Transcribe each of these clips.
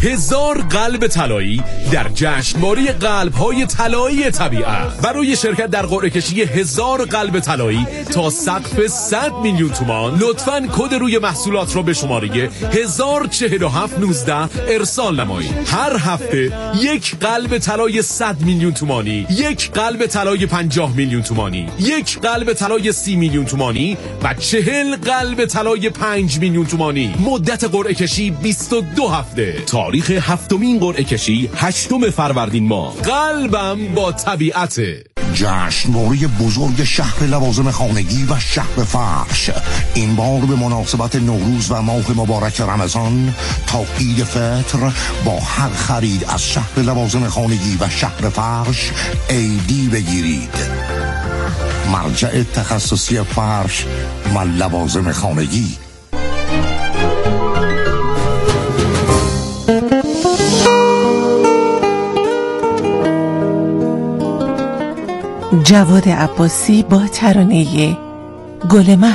1000 قلب طلایی در جشنواره قلب‌های طلایی طبیعت. برای شرکت در قرعه کشی 1000 قلب طلایی تا سقف 100 میلیون تومان لطفاً کد روی محصولات را به شماره 104719 ارسال نمایید. هر هفته یک قلب طلای 100 میلیون تومانی، یک قلب طلای 50 میلیون تومانی، یک قلب طلای 30 میلیون تومانی و 40 قلب طلای 5 میلیون تومانی. مدت قرعه کشی 22 هفته. تاریخ هفتمین قرعه کشی 8 فروردین ماه. قلبم با طبیعته. جشنواره بزرگ شهر لوازم خانگی و شهر فرش این بار به مناسبت نوروز و ماه مبارک رمضان تا عید فطر با هر خرید از شهر لوازم خانگی و شهر فرش ایدی بگیرید. مرجع تخصصی فرش و لوازم خانگی. جواد عباسی با ترانه گل من.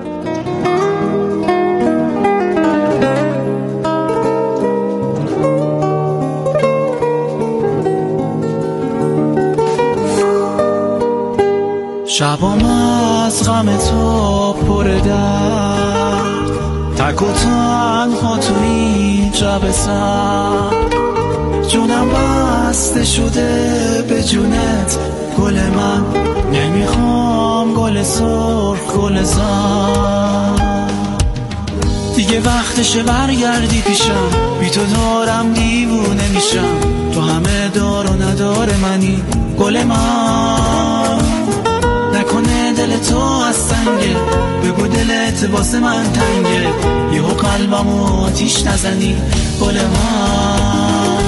شبام از غم تو پر درد، تک و تنها تو این شب سرد، جونم بسته شده به جونت گل من، نمیخوام گل سرخ گل زرد. دیگه وقتشه برگردی پیشم، بی تو دارم دیوونه میشم، تو همه دار و ندار منی گل من. نکنه دل تو از سنگه، بگو دلت واسه من تنگه، یهو قلبمو آتیش نزنی گل من.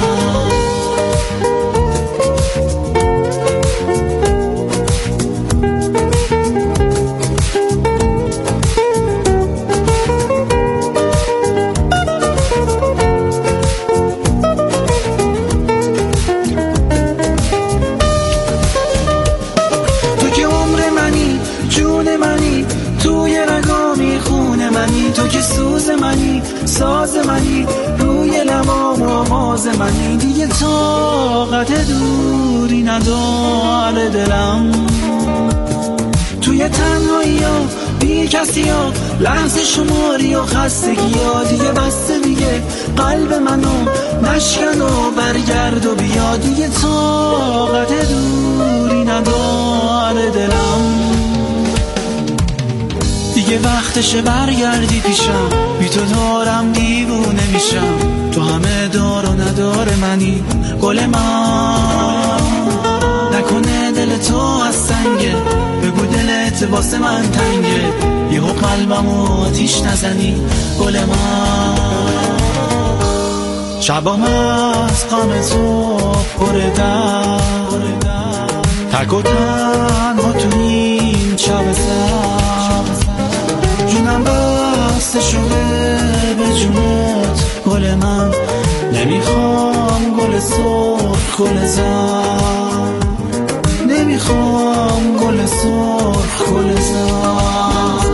تو که سوز منی، ساز منی، روی لبام آواز منی، دیگه طاقت دوری نداره دلم، توی تنهایی ها بی کسی ها، لحظه شماری و خستگی ها، دیگه بسته دیگه قلب منو نشکن و برگرد و بیا، دیگه طاقت دوری نداره دلم، دیگه وقتشه برگردی پیشم، بی تو دارم دیوونه میشم، تو همه دار و ندار منی گل من. نکنه دل تو از سنگه، بگو دلت واسه من تنگه، یهو قلبمو آتیش نزنی گل من. شبام از غم تو پر درد، تک و تنها تو این شب سرد، جونم بسته شده به جونت گل من، نمیخوام گل سرخ گل زرد، نمیخوام گل سرخ گل زرد.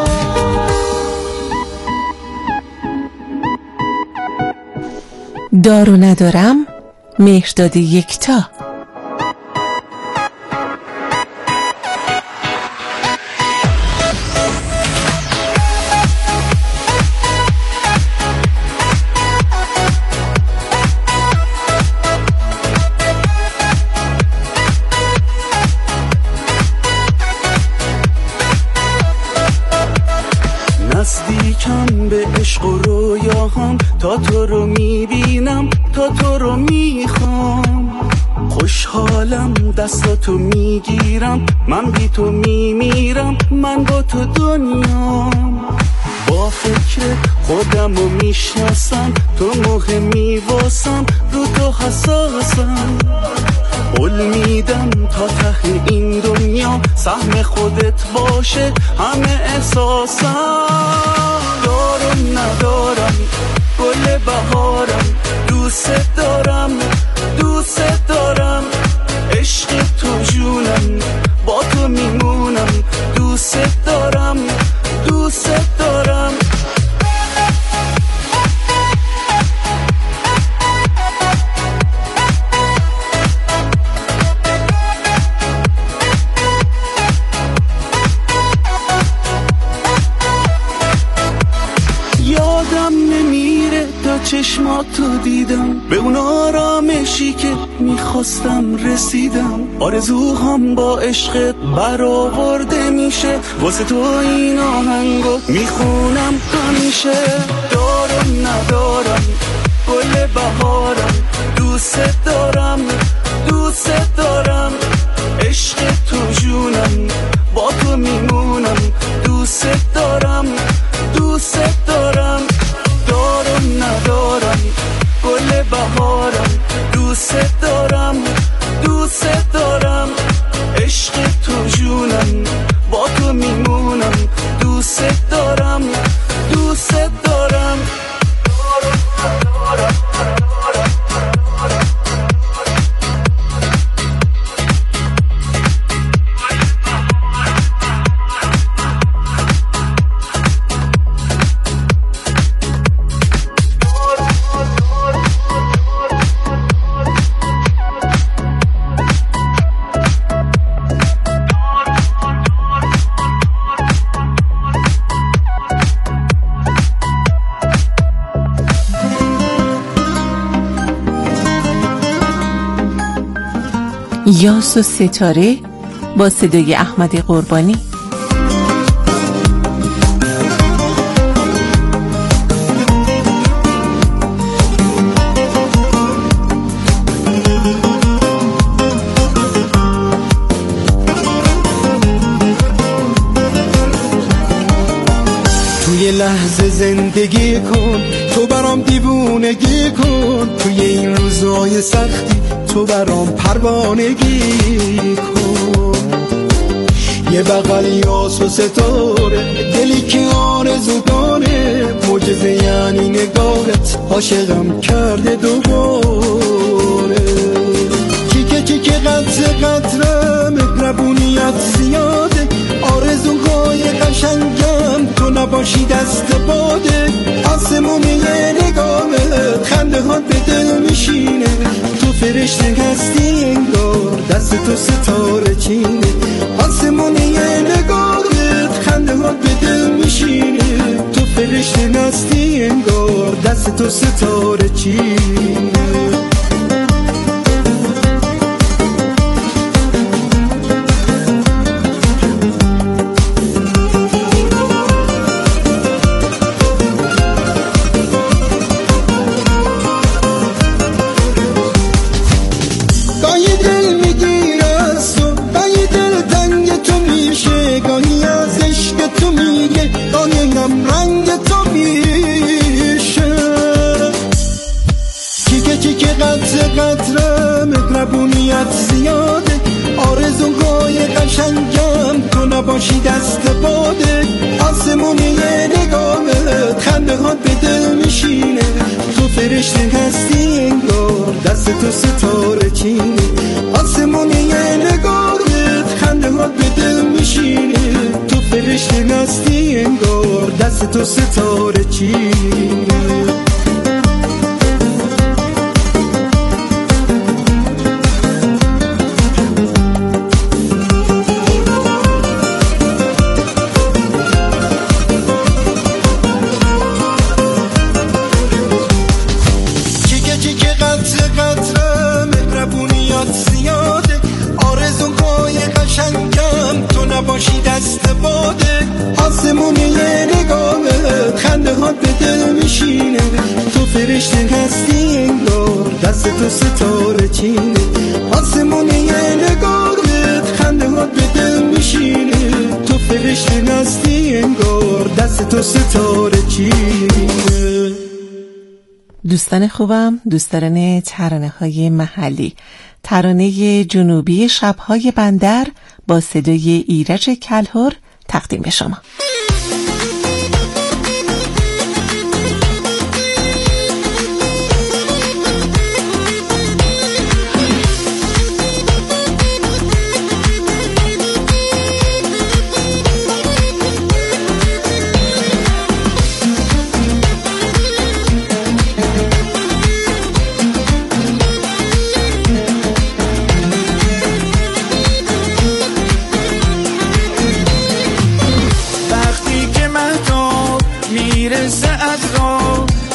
دار و ندارم مهرداد یکتا. نزدیکم به عشق و رویاهام، تا تو رو میبینم، تا تو رو میخوام، خوشحالم دستاتو میگیرم، من بی تو میمیرم، من با تو دنیام، با فکر خودم رو میشناسم، تو مهمی واسم، رو تو حساسم، قول میدم تا ته این دنیا سهم خودت باشه همه احساسم. دارم ندارم گل بهارم، دوست دارم دوست دارم، عشق تو جونم، با تو میمونم، دوست دارم دوست دارم. چشماتو دیدم، به اون آرامشی که میخواستم رسیدم. آرزوهام با عشقت برآورده میشه، واسه تو این آهنگو میخونم همیشه. دارم ندارم گل بهارم، دوست دارم دوست دارم، عشق تو جونم با تو میمونم. دوست دارم دوست دارم، دارم ندارم گل بهارم، دوست دارم دوست دارم، عشق تو جونم با تو میمونم. دوست دارم دوست دارم. یاس و ستاره با صدای احمد قربانی. توی لحظه زندگی کن، تو برام دیوونگی کن، توی این روزای سختی تو برام پروانگی کن. یه بغل یاس و ستاره، دلی که آرزوگانه، معجزه یعنی نگاهت عاشقم کرده دوباره. چیکه قطره مهربونیت زیاده، آرزوهای قشنگم تو نباشی دست باده. آسمون یه نگاهت خنده ها به دل میشینه، تو فرشته هستی انگار دست تو ستاره چینه. آسمون یه نگاهت خنده ها به دل میشینه، تو فرشته هستی انگار دست تو ستاره چینه. قطره مهربونیت زیاده، آرزوهای قشنگم تو نباشی دست باده. آسمون یه نگاهت خنده ها به دل میشینه، تو فرشته هستی انگار دست تو ستاره چینه. آسمون یه نگاهت خنده ها به دل میشینه، تو فرشته هستی انگار دست تو ستاره چینه. باشی دست باده، آسمون یه نگاهت خنده ها به دل میشینه، تو فرشته هستی انگار دست تو ستاره چینه. آسمون یه نگاهت خنده ها به دل میشینه، تو فرشته هستی انگار دست تو ستاره چینه. دوستان خوبم، دوستان ترانه‌های محلی، ترانه جنوبی شب‌های بندر با صدای ایرج کلهر تقدیم به شما.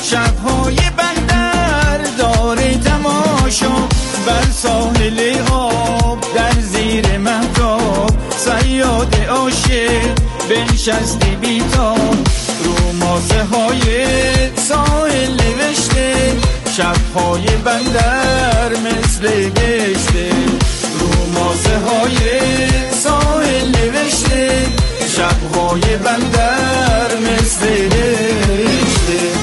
شبهای بندر داره تماشا، بر ساحل آب در زیر مهتاب، صیاد عاشق بنشسته بیتاب، رو ماسه های ساحل نوشته، شبهای بندر مثل گشته، رو ماسه های ساحل نوشته، شبهای بندر مثل گشته.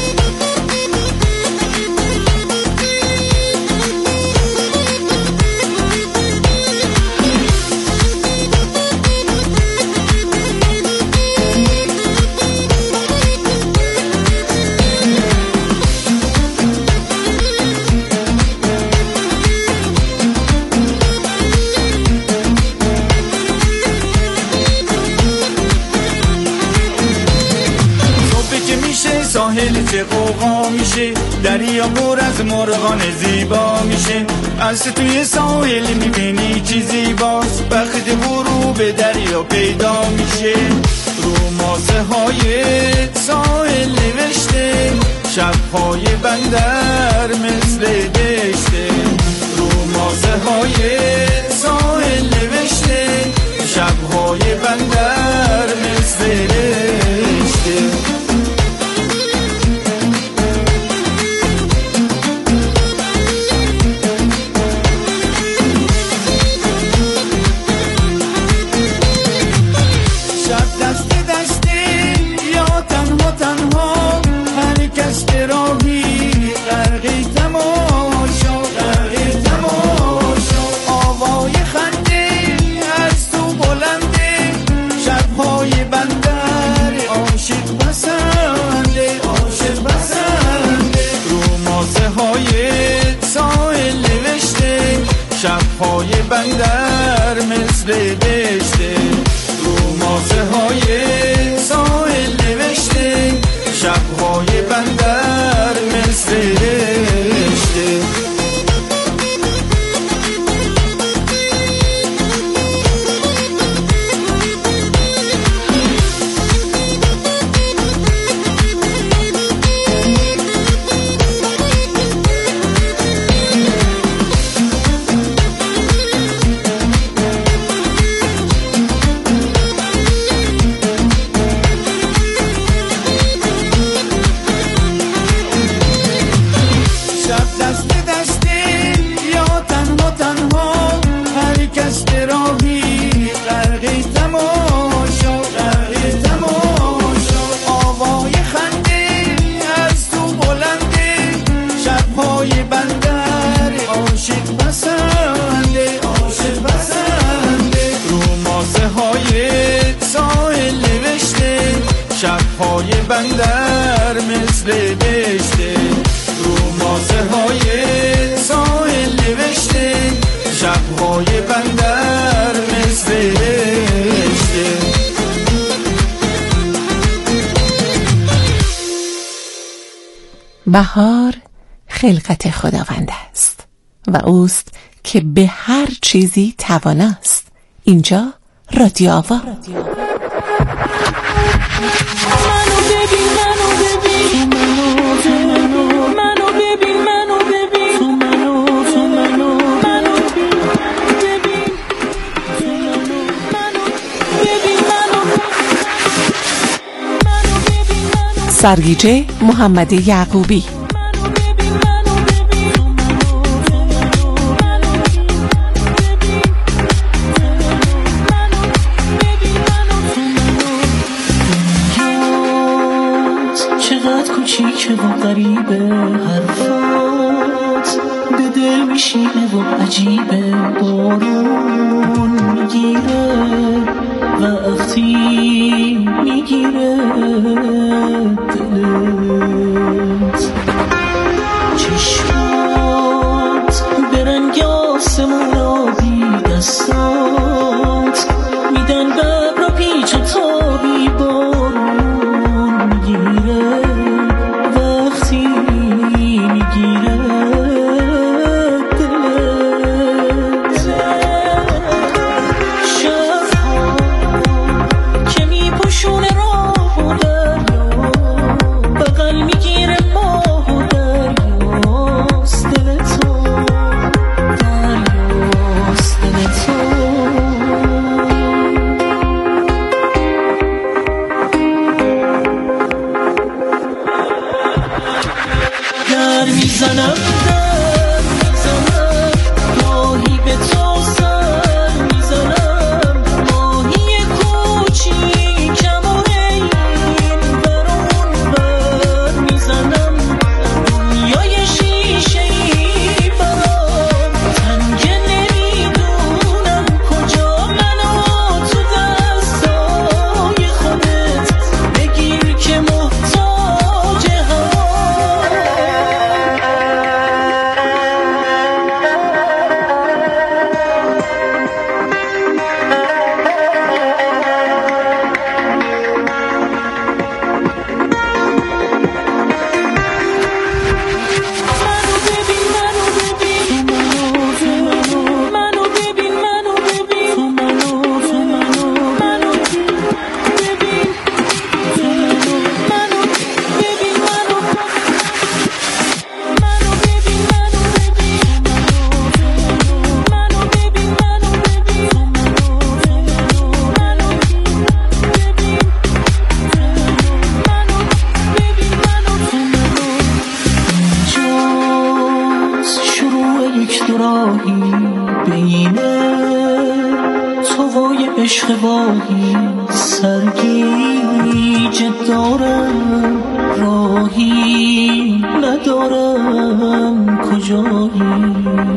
ساحل چه قوقا میشه، دریا پر از مرغان زیبا میشه، از توی ساحل میبینی چی زیباست، وقت غروب دریا پیدا میشه، رو ماسه های ساحل نوشته، شبهای بندر مثل دشته، رو ماسه های ساحل نوشته، شبهای بندر مثل دشته. شبهای بندر مثل دشته، رو ماسه های ساحل نوشته، شبهای بندر مثل دشته. شبهای بندر مثل دشته، رو ماسه های ساحل نوشته، شبهای بندر مثل دشته. بهار خلقت خداوند است و اوست که به هر چیزی تواناست. اینجا رادیو آوا. سرگیجه محمد یعقوبی. چقدر کوچیکه و غریبه حرفات، به دل میشینه و عجیبه، بارون میگیره وقتی میگیره دلت، چشمات به رنگ آسمون آبی، دستات میدن ببر و پیچ و تابی، بارون میگیره وقتی میگیره دلت، شبها که میپوشونه راه و دریا، میزنم راهی به تو سر میزنم ماهی کوچیکم و این برون بر میزنم دنیای شیشه‌ای برام تنگه نمیدونم کجا منو تو دستای خودت بگیر که محتاج عشق واهی سرگیجه دارم راهی ندارم کجایی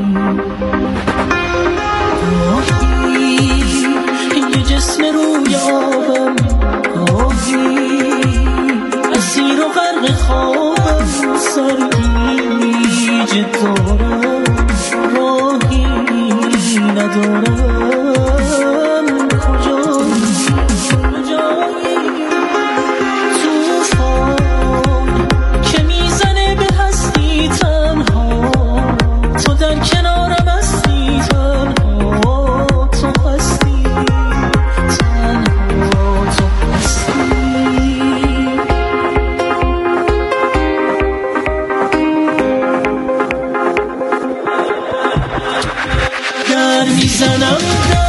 راهی یه جسم روی آبم راهی اسیر و غرق خوابم سرگیجه دارم راهی ندارم میزنم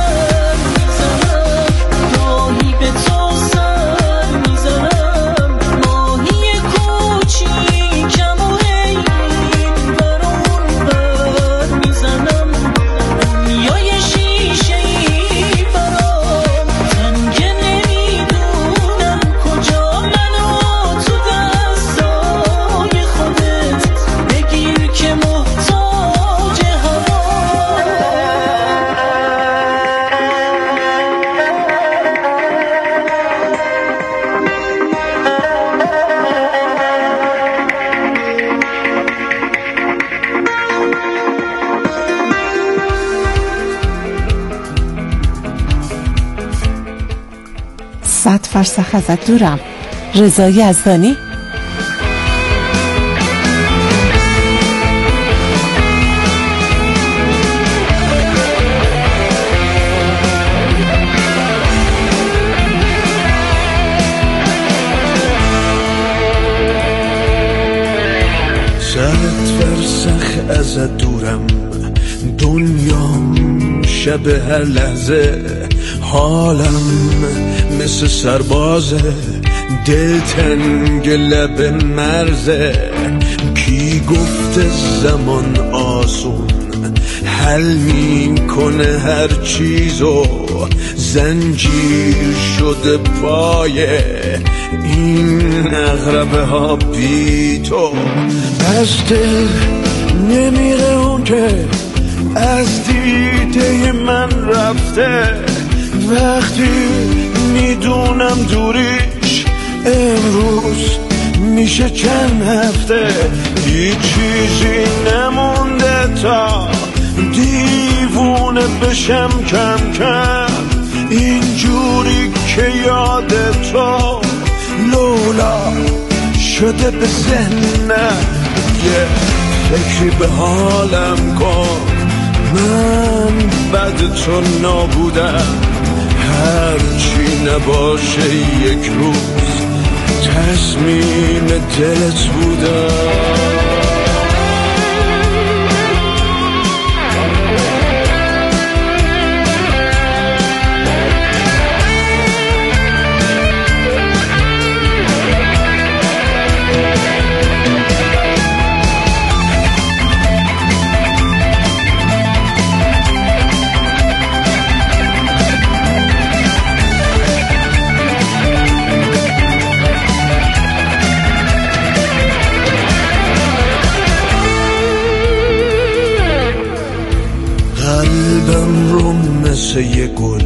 راهی به تو سر میزنم ماهی کوچیکم و این برون بر میزنم دنیای شیشه‌ای برام تنگه نمیدونم کجا منو تو دستای خودت بگیر که محتاج صد فرسخ ازت دورم. رضا یزدانی. صد فرسخ ازت دورم دنیام شب هر لحظه حالم مثل سربازه دلتنگ لب مرزه کی گفته زمان آسون حل میکنه هر چیزو زنجیر شده پای این اغربه ها بی تو از دل نمیره اون که از دیده من رفته وقتی میدونم دوریش امروز میشه چند هفته هیچ چیزی نمونده تا دیوونه بشم کم کم اینجوری که یاد تو لولا شده به ذهنم یه فکری به حالم کن من بعد تو نابودم هرچی نباشه یک روز تصمیم دلت بودم مثل یه گل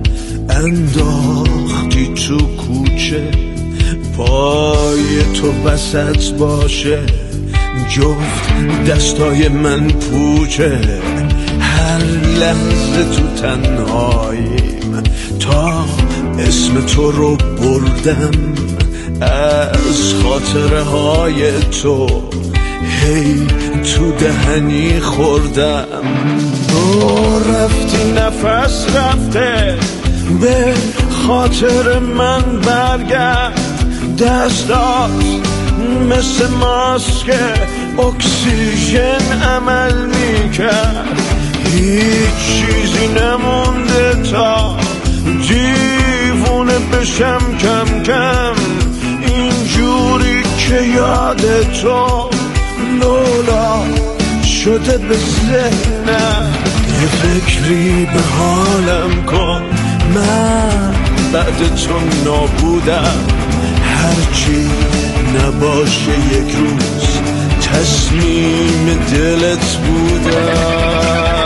انداختی تو کوچه، پای تو وسط باشه جفت دستای من پوچه، هر لحظه تو تنهاییم تا اسم تو رو بردم، از خاطره های تو هی تو دهنی خوردم. تو رفتی نفس رفته، به خاطر من برگرد، دستات مثل ماسک اکسیژن عمل میکرد، هیچ چیزی نمونده تا دیوونه بشم کم کم، اینجوری که یاد تو لولا شده به ذهنم. یه فکری به حالم کن، من بعد تو نابودم، هرچی نباشه یک روز تصمیم دلت بودم.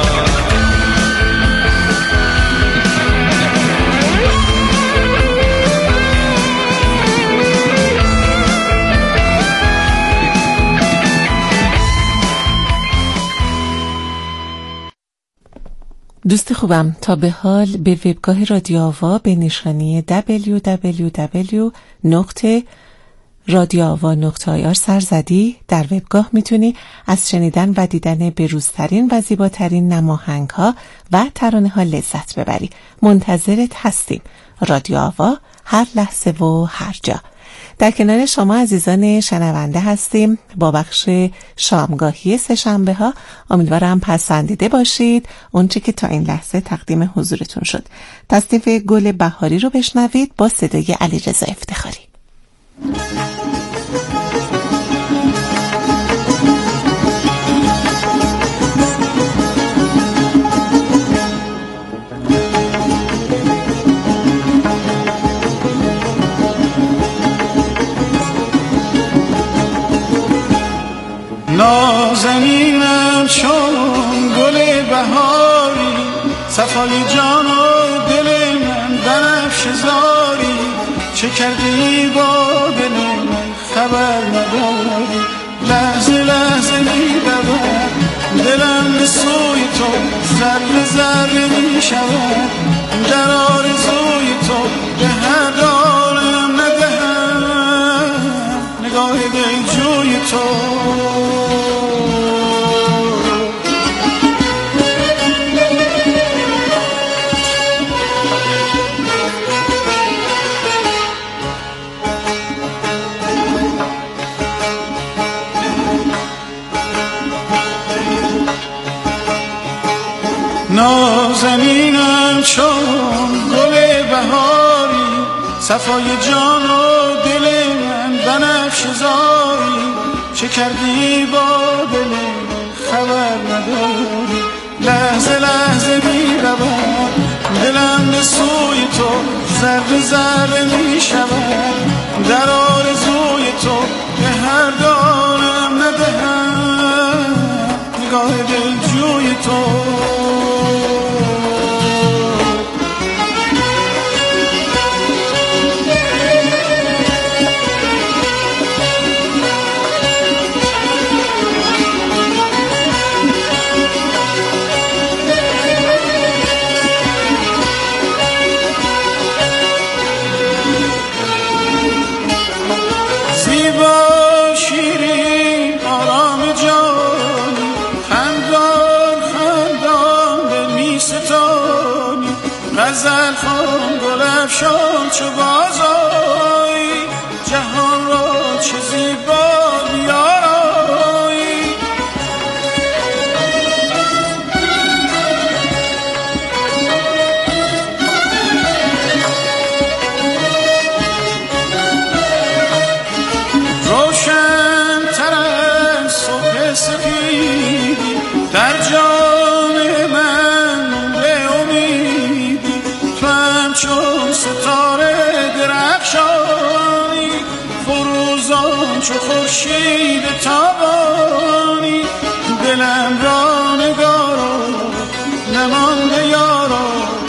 دوست خوبم، تا به حال به وبگاه رادیو آوا به نشانی www.radioava.ir سر زدی؟ در وبگاه میتونی از شنیدن و دیدن بروزترین و زیباترین نماهنگ ها و ترانه ها لذت ببری. منتظرت هستیم. رادیو آوا، هر لحظه و هر جا. در کنار شما عزیزان شنونده هستیم با بخش شامگاهی سه‌شنبه ها. امیدوارم پسندیده باشید اونچه که تا این لحظه تقدیم حضورتون شد. تصنیف گل بهاری رو بشنوید با صدای علیرضا افتخاری. نازنینم چون گل بهاری، صفای جان و دل من بنفشه زاری، چه کردی با دل من خبر نداری، لحظه لحظه می‌دود دلم به سوی تو، ذره ذره می‌شود در آرزوی تو، به هر دارم ندهم نگاه دلجوی تو. نازنینم چون گل بهاری، صفای جان و دل من بنفشه زاری، چه کردی با دل من خبر نداری، لحظه لحظه می‌رود دلم به سوی تو، ذره ذره می‌شود در آرزوی تو، به هر دارم ندهم نگاه دلجوی تو. غزل خان گل افشان چو بازایی، جهان را چه زیبا بیارایی، روشن تر از صبح سپیدی در جان من چون ستاره درخشانی، فروزان چو خورشید تابانی، دلم را نگارا نمانده یارا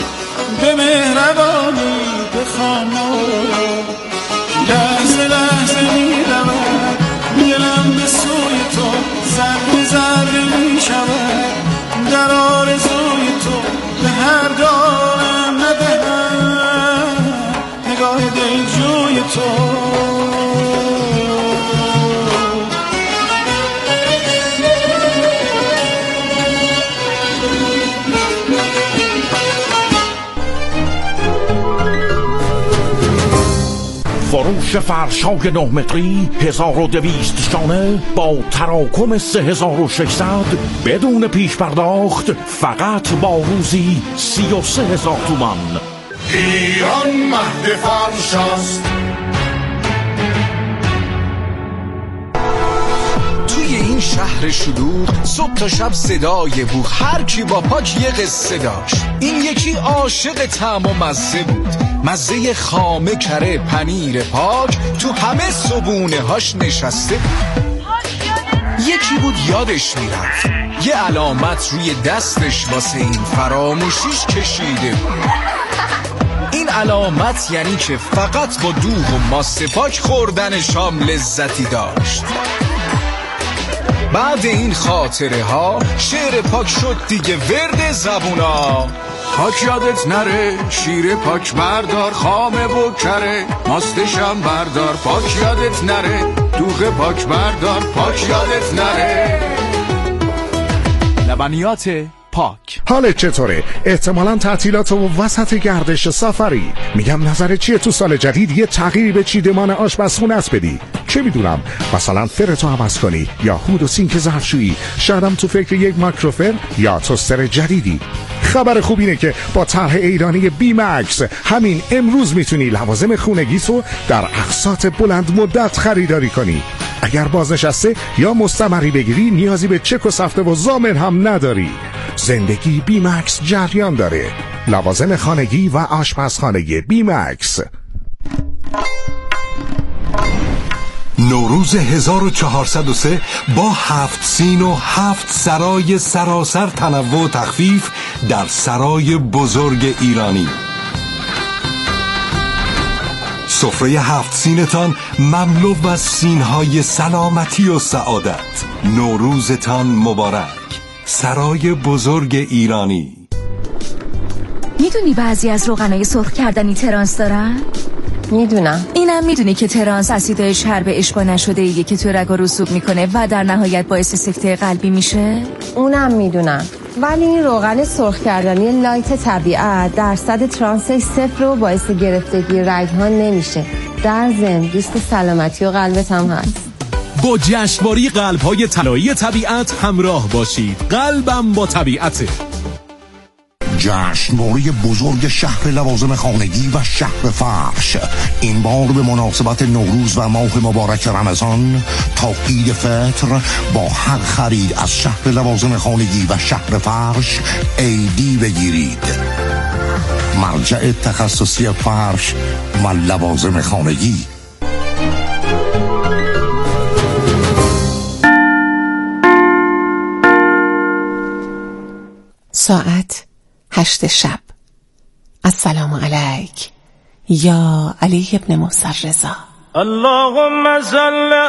فرش فرشای 9 متری 1200 شانه با تراکم 3600 بدون پیش پرداخت فقط با روزی 33,000 تومان. ایران مهد فرش است. توی این شهر شلوغ صبح تا شب صدای بوق، هر کی با پاک یه قصه داشت. این یکی عاشق طعم و مزه بود، مزه خامه کره پنیر پاک تو همه صبونه هاش نشسته بود. یکی بود یادش میرفت یه علامت روی دستش واسه این فراموشیش کشیده بود. این علامت یعنی که فقط با دوغ و ماست پاک خوردن شام لذتی داشت. بعد این خاطره ها شعر پاک شد دیگه ورد زبونا. پاک یادت نره شیر پاک بردار، خامه و کره ماستشم بردار. پاک یادت نره دوغ پاک بردار، پاک یادت نره. لبنیات پاک. حالت چطوره؟ احتمالاً تعطیلات و وسط گردش سفری. میگم نظر چیه تو سال جدید یه تغییری به چیدمان آشپزخونه است بدی؟ چه میدونم، مثلا فرتو عوض کنی یا هود و سینک ظرفشویی. شایدم تو فکر یک مایکروفر یا توستر جدیدی. خبر خوب اینه که با طرح ایرانی بی مکس همین امروز میتونی لوازم خونگیتو در اقساط بلند مدت خریداری کنی. اگر بازنشسته یا مستمری بگیری نیازی به چک و سفته و ضامن هم نداری. زندگی بی مکس جریان داره. لوازم خانگی و آشپزخانگی بی مکس. نوروز 1403 با 7 سین و 7 سرای سراسر تنوع و تخفیف در سرای بزرگ ایرانی. سفره 7 سینتان مملو از سینهای سلامتی و سعادت. نوروزتان مبارک. سرای بزرگ ایرانی. میدونی بعضی از روغنای سرخ کردنی ترانس دارن؟ میدونم. اینم میدونی که ترانس اسیدهای چرب اشباع نشده ایه که تو رگا رسوب میکنه و در نهایت باعث سکته قلبی میشه؟ اونم میدونم. ولی این روغن سرخ کردنی لایت طبیعت درصد ترانسش 0 و باعث گرفتگی رگ‌ها نمیشه. در ضمن دوست سلامتی و قلبت هم هست. با جشنواره قلب‌های طلایی طبیعت همراه باشید. قلبم با طبیعته. جشنواره بزرگ شهر لوازم خانگی و شهر فرش این بار به مناسبت نوروز و ماه مبارک رمضان تا عید فطر با هر خرید از شهر لوازم خانگی و شهر فرش عیدی بگیرید. مرجع تخصصی فرش و لوازم خانگی. ساعت 8 شب. السلام علیک یا علی ابن موسی رضا. اللهم صل